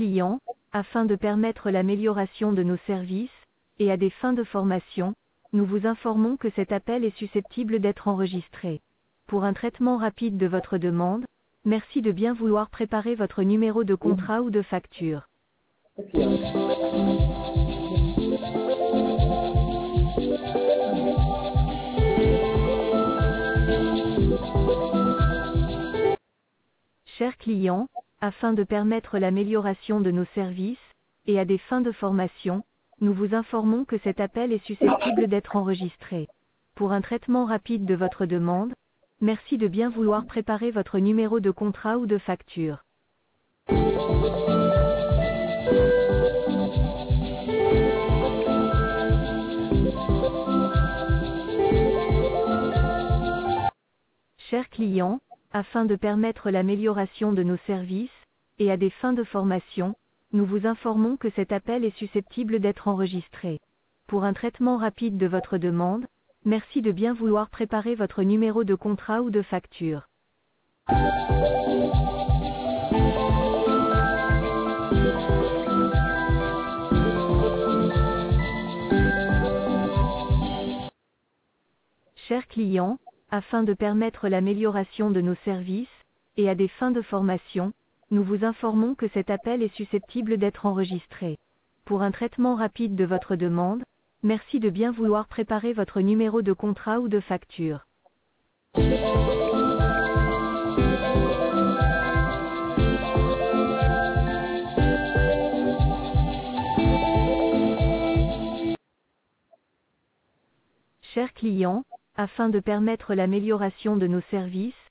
clients, afin de permettre l'amélioration de nos services, et à des fins de formation, nous vous informons que cet appel est susceptible d'être enregistré. Pour un traitement rapide de votre demande, merci de bien vouloir préparer votre numéro de contrat ou de facture. Chers clients, afin de permettre l'amélioration de nos services, et à des fins de formation, nous vous informons que cet appel est susceptible d'être enregistré. Pour un traitement rapide de votre demande, merci de bien vouloir préparer votre numéro de contrat ou de facture. Chers clients, afin de permettre l'amélioration de nos services, et à des fins de formation, nous vous informons que cet appel est susceptible d'être enregistré. Pour un traitement rapide de votre demande, merci de bien vouloir préparer votre numéro de contrat ou de facture. Chers clients, afin de permettre l'amélioration de nos services, et à des fins de formation, nous vous informons que cet appel est susceptible d'être enregistré. Pour un traitement rapide de votre demande, merci de bien vouloir préparer votre numéro de contrat ou de facture. Chers clients, afin de permettre l'amélioration de nos services,